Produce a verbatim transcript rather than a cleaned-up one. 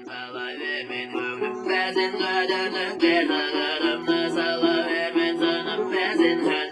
vermeyin gönlüm bezin. Ödünlük bir ağırım. Nasıl vermeyin canım bezin.